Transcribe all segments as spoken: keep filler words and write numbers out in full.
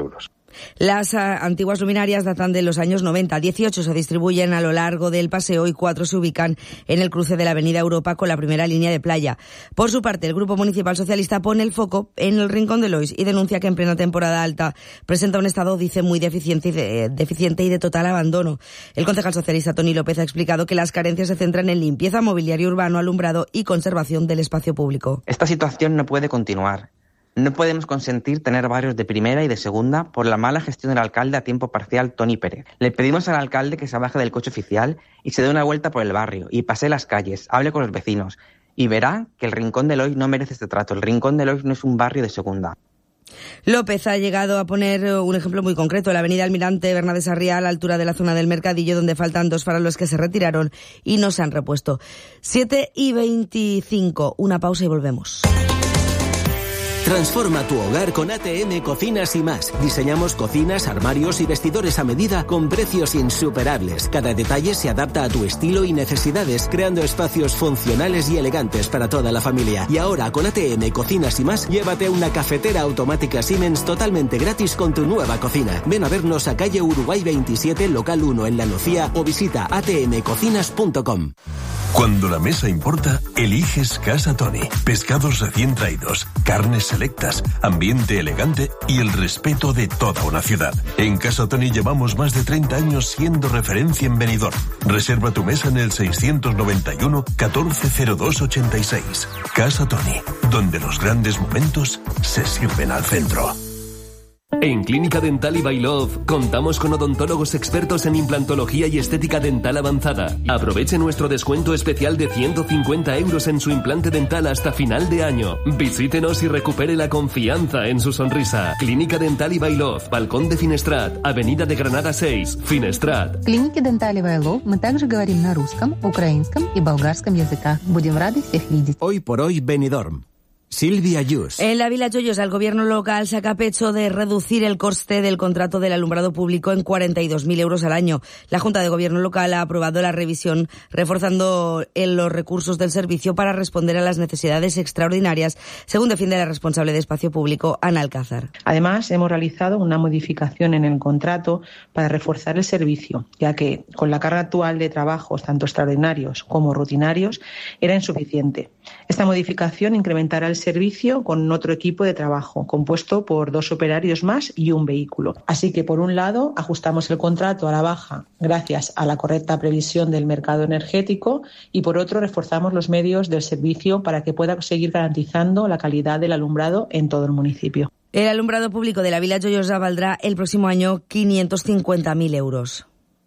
euros. Las uh, antiguas luminarias datan de los años noventa. dieciocho se distribuyen a lo largo del paseo y cuatro se ubican en el cruce de la Avenida Europa con la primera línea de playa. Por su parte, el Grupo Municipal Socialista pone el foco en el Rincón de Lois y denuncia que en plena temporada alta presenta un estado, dice, muy deficiente y de, deficiente y de total abandono. El concejal socialista Toni López ha explicado que las carencias se centran en limpieza, mobiliario urbano, alumbrado y conservación del espacio público. Esta situación no puede continuar. No podemos consentir tener barrios de primera y de segunda por la mala gestión del alcalde a tiempo parcial, Toni Pérez. Le pedimos al alcalde que se baje del coche oficial y se dé una vuelta por el barrio y pase las calles, hable con los vecinos y verá que el Rincón de Lois no merece este trato. El Rincón de Lois no es un barrio de segunda. López ha llegado a poner un ejemplo muy concreto, la avenida Almirante Bernabé Sarriá, a la altura de la zona del Mercadillo, donde faltan dos farolos que se retiraron y no se han repuesto. siete y veinticinco, una pausa y volvemos. Transforma tu hogar con A T M Cocinas y Más. Diseñamos cocinas, armarios y vestidores a medida con precios insuperables. Cada detalle se adapta a tu estilo y necesidades, creando espacios funcionales y elegantes para toda la familia. Y ahora con A T M Cocinas y Más, llévate una cafetera automática Siemens totalmente gratis con tu nueva cocina. Ven a vernos a calle Uruguay veintisiete, local uno en La Nucía o visita a t m cocinas punto com. Cuando la mesa importa, eliges Casa Toni. Pescados recién traídos, carnes selectas, ambiente elegante y el respeto de toda una ciudad. En Casa Toni llevamos más de treinta años siendo referencia en Benidorm. Reserva tu mesa en el seiscientos noventa y uno, catorce cero dos ochenta y seis. Casa Toni, donde los grandes momentos se sirven al centro. En Clínica Dental y Bailov contamos con odontólogos expertos en implantología y estética dental avanzada. Aproveche nuestro descuento especial de ciento cincuenta euros en su implante dental hasta final de año. Visítenos y recupere la confianza en su sonrisa. Clínica Dental y Bailov, Balcón de Finestrat, Avenida de Granada seis, Finestrat. В клинике Dental и Bailov мы также говорим на русском, украинском и болгарском языках. Будем рады всех видеть. Hoy por hoy, Benidorm. Silvia Ayús. En la Vila Joyosa, el gobierno local saca pecho de reducir el coste del contrato del alumbrado público en cuarenta y dos mil euros al año. La Junta de Gobierno local ha aprobado la revisión, reforzando en los recursos del servicio para responder a las necesidades extraordinarias, según defiende la responsable de Espacio Público, Ana Alcázar. Además, hemos realizado una modificación en el contrato para reforzar el servicio, ya que con la carga actual de trabajos, tanto extraordinarios como rutinarios, era insuficiente. Esta modificación incrementará el servicio con otro equipo de trabajo, compuesto por dos operarios más y un vehículo. Así que, por un lado, ajustamos el contrato a la baja gracias a la correcta previsión del mercado energético y, por otro, reforzamos los medios del servicio para que pueda seguir garantizando la calidad del alumbrado en todo el municipio. El alumbrado público de la Vila Joyosa valdrá el próximo año quinientos cincuenta mil euros.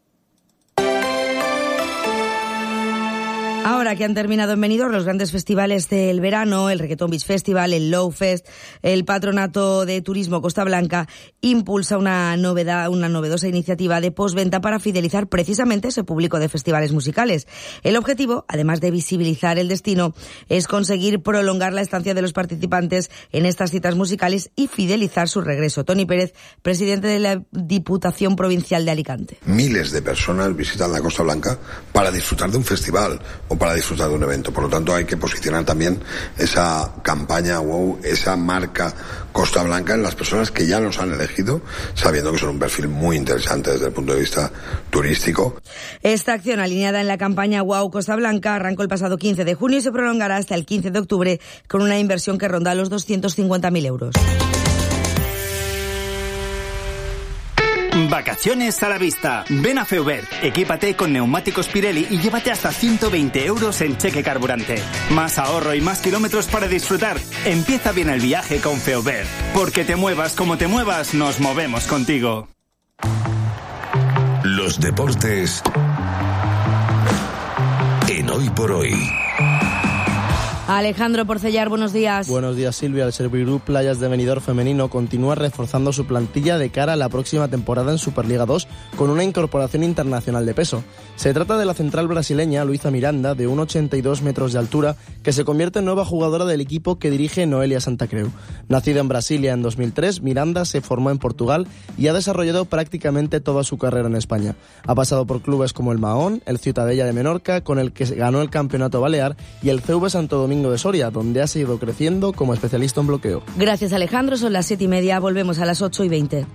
Ahora que han terminado en Benidorm los grandes festivales del verano, el Reggaeton Beach Festival, el Low Fest, el Patronato de Turismo Costa Blanca impulsa una novedad, una novedosa iniciativa de postventa para fidelizar precisamente ese público de festivales musicales. El objetivo, además de visibilizar el destino, es conseguir prolongar la estancia de los participantes en estas citas musicales y fidelizar su regreso. Toni Pérez, presidente de la Diputación Provincial de Alicante. Miles de personas visitan la Costa Blanca para disfrutar de un festival o para disfrutar de un evento. Por lo tanto, hay que posicionar también esa campaña, wow, esa marca Costa Blanca en las personas que ya nos han elegido, sabiendo que son un perfil muy interesante desde el punto de vista turístico. Esta acción, alineada en la campaña Wow Costa Blanca, arrancó el pasado quince de junio y se prolongará hasta el quince de octubre con una inversión que ronda los doscientos cincuenta mil euros. Vacaciones a la vista. Ven a Feubert, equípate con neumáticos Pirelli y llévate hasta ciento veinte euros en cheque carburante. Más ahorro y más kilómetros para disfrutar. Empieza bien el viaje con Feubert. Porque te muevas como te muevas, nos movemos contigo. Los deportes en Hoy por Hoy. Alejandro Porcellar, buenos días. Buenos días, Silvia. El Servigroup Playas de Benidorm femenino continúa reforzando su plantilla de cara a la próxima temporada en Superliga dos con una incorporación internacional de peso. Se trata de la central brasileña Luisa Miranda, de uno coma ochenta y dos metros de altura, que se convierte en nueva jugadora del equipo que dirige Noelia Santacreu. Nacida en Brasilia en dos mil tres, Miranda se formó en Portugal y ha desarrollado prácticamente toda su carrera en España. Ha pasado por clubes como el Mahón, el Ciutadella de Menorca, con el que ganó el campeonato balear, y el C V Santo Domingo de Soria, donde ha seguido creciendo como especialista en bloqueo. Gracias, Alejandro. Son las siete y media. Volvemos a las ocho y veinte.